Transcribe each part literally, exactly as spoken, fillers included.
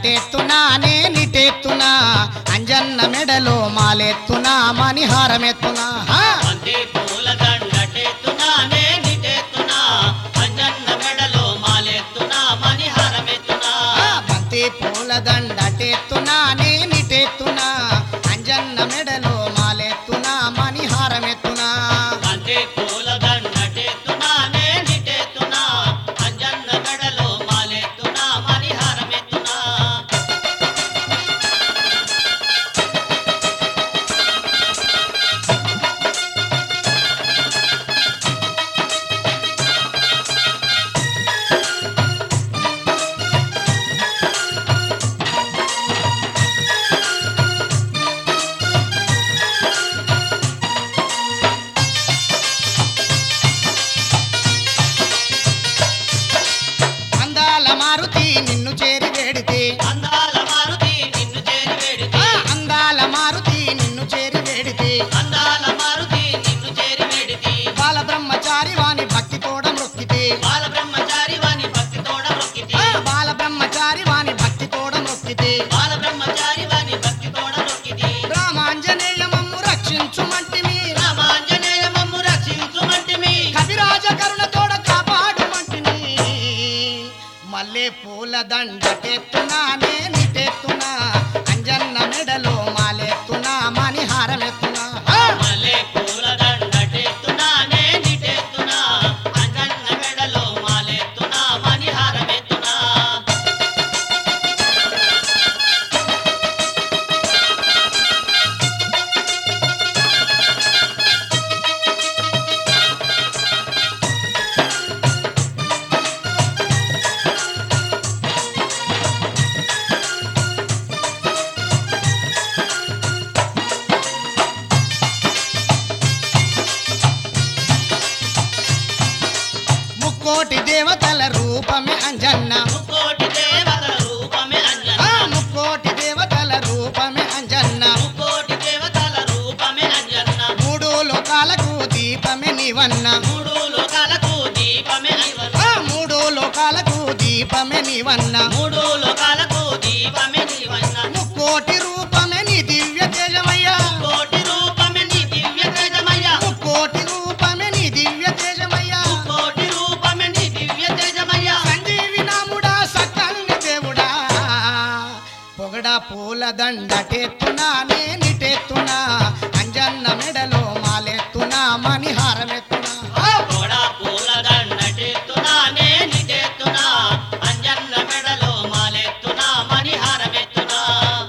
దండటెత్తునానే నిటెత్తునా అంజన్న మెడలో మాలెత్తునా మణిహారమెత్తునా బంతి పూల దండటెత్తునానే నిటెత్తునా అంజన్న మెడలో మాలెత్తునా మణిహారమెత్తునా బంతి పూల దండటెత్తునానే నిటెత్తునా అంజన్న మెడలో మాలెత్తునా మణిహారమెత్తునా బంతి పూల దండటెత్తునానే నిటెత్తునా అంజన్న మెడలో మాలెత్తునా మణిహారమెత్తునా అందాల మారుతి నిన్ను చేరి వేడితే అందాల మారుతి నిన్ను చేరి వేడితే అందాల మారుతి నిన్ను చేరి వేడితే అందాల మారుతి నిన్ను చేరి వేడితే బాల బ్రహ్మచారి వాని భక్తి తోడ మొక్కితే బాల బ్రహ్మచారి వాని భక్తి తోడ మొక్కితే బాల బ్రహ్మచారి వాని భక్తి తోడ మొక్కితే బాల బ్రహ్మచారి వాని భక్తి తోడ మొక్కితే రామాంజనేయ మమ్ము రక్షించుమంటిమి రామాంజనేయ మమ్ము రక్షించుమంటిమి కవిరాజ కరుణ తోడ కాపాడుమంటిని మల్లె పూల దండటెత్తునానే నిటెత్తునా అంజన్న మెడలో మాలెత్తునా మణిహారమెత్తునా మల్లె పూల దండటెత్తునానే నిటెత్తునా అంజన్న మెడలో మాలెత్తునా మణిహారమెత్తునా ముక్కోటి దేవతల రూపమే అంజన్న ముక్కోటి దేవతల రూపమే అంజన్న ఆ ముక్కోటి దేవతల రూపమే అంజన్న ముక్కోటి దేవతల రూపమే అంజన్న మూడు లోకాలకు దీపమే నీవన్న మూడు లోకాలకు దీపమే నీవన్న ఆ మూడు లోకాలకు దీపమే నీవన్న మూడు లోకాలకు దీపమే నీవన్న ముక్కోటి రూపమే నీ దివ్య తేజమయ్యా కోటి రూపమే నీ దివ్య తేజమయ్యా ముక్కోటి రూపమే నీ దివ్య తేజమయ్యా కోటి రూపమే నీ దివ్య తేజమయ్యా సంజీవి నాముడా సకల్ని దేవుడా పొగడ పూల దండటెత్తునానే నిటెత్తునా అంజన్న మెడలో మాలెత్తునా మణిహారమెత్తునా కోడా పూల దండటెత్తునానే నిటెత్తునా అంజన్న మెడలో మాలెత్తునా మణిహారమెత్తునా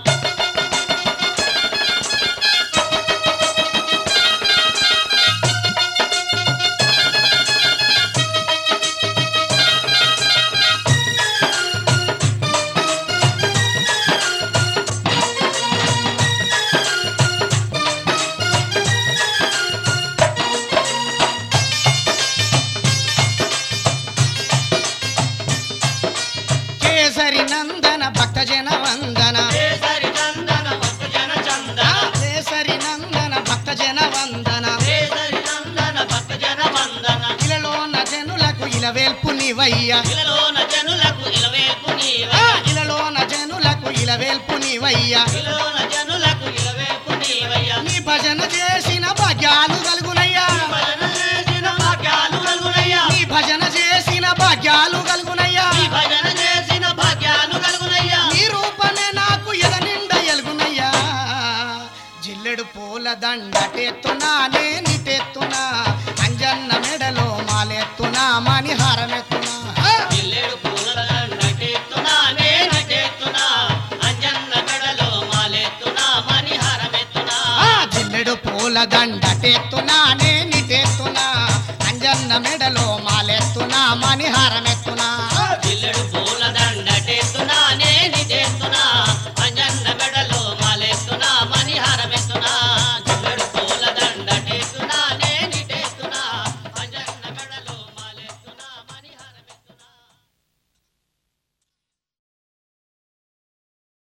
కేసరి నందన భక్తజన వందన కేసరి నందన భక్తజన చందన కేసరి నందన భక్తజన వందన కేసరి నందన భక్తజన వందన ఇలలోన జనులకు ఇలవేల్పు నీవయ్యా ఇలలోన జనులకు ఇలవేల్పు ఆ, నీవయ్యా ఇలలోన జనులకు ఇలవేల్పు నీవయ్యా ఇలలోన జనులకు ఇలవేల్పు నీవయ్యా నీ భజన చేసిన భాగ్యాలు కలుగునయ్యా భజన చేసిన భాగ్యాలు కలుగునయ్యా నీ భజన చేసిన భాగ్యాలు కలుగునయ్యా నీ భజన చేసిన భాగ్యాలు కలుగునయ్యా నీ రూపమే నాకు ఎద నిండా ఎలుగునయ్యా జిల్లెడు పూల దండటెత్తునానే